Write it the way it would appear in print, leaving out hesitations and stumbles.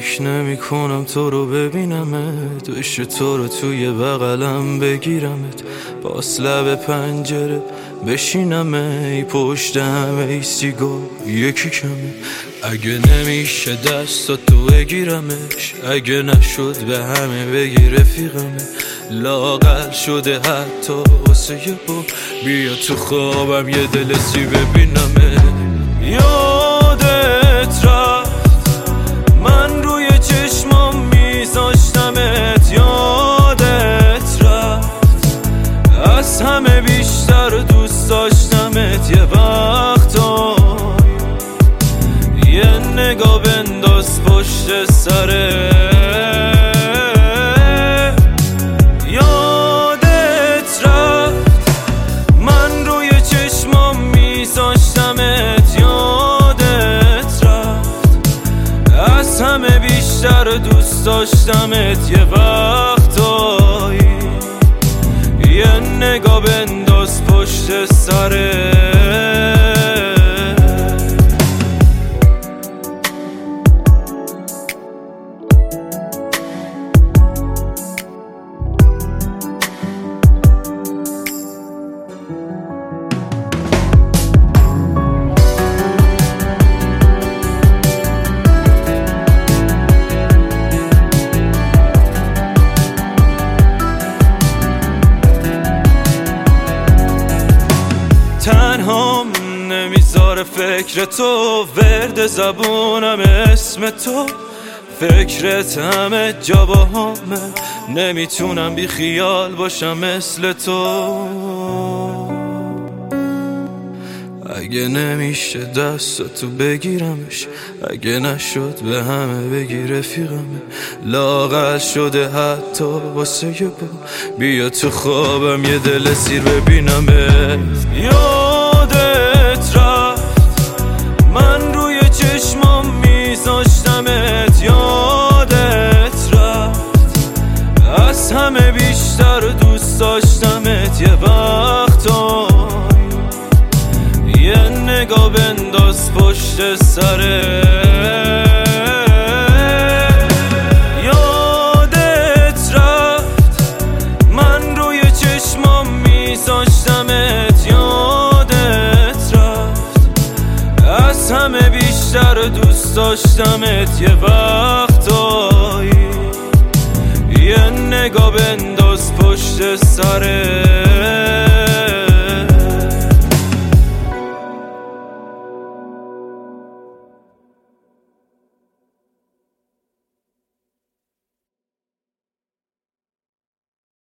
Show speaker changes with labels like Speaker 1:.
Speaker 1: فکر نمی کنم تو رو ببینمت، بشه تو رو توی بغلم بگیرمت، باز لب پنجره بشینم ای پشت همه ای سیگار یکی کمه. اگه نمیشه دستاتو بگیرمش، اگه نشد به همه بگی رفیقمه، لاغر شده حتی واسه یه بار بیا تو خوابم یه دلسی ببینمه. یادت رفت من روی چشمام میذاشتمت، یادت رفت از همه بیشتر دوست داشتمت، یه وقتا یه نگاه بنداز پشت سره. یادت رفت من روی چشمام میذاشتمت، یادت رفت از همه بیشتر دوست داشتمت، یه وقتایی یه نگاه بنداز پشت سره. تنهام نمیذاره فکر تو، ورد زبونم اسم تو، فکرت همه جا با همه، نمیتونم بی خیال باشم مثل تو. اگه نمیشه دستاتو بگیرمش، اگه نشد به همه بگی رفیقمه، لاغر شده حتی واسه یه بار بیا تو خوابم یه دل سیر ببینمه. یادت رفت من روی چشمام میذاشتمت، یادت رفت از همه بیشتر دوست داشتمت، یه وقتا یه نگاه بنداز پشت سره. یادت رفت من روی چشمام میذاشتمت، یادت رفت از همه بیشتر دوست داشتمت، یه وقتایی یه نگاه بنداز پشت سره.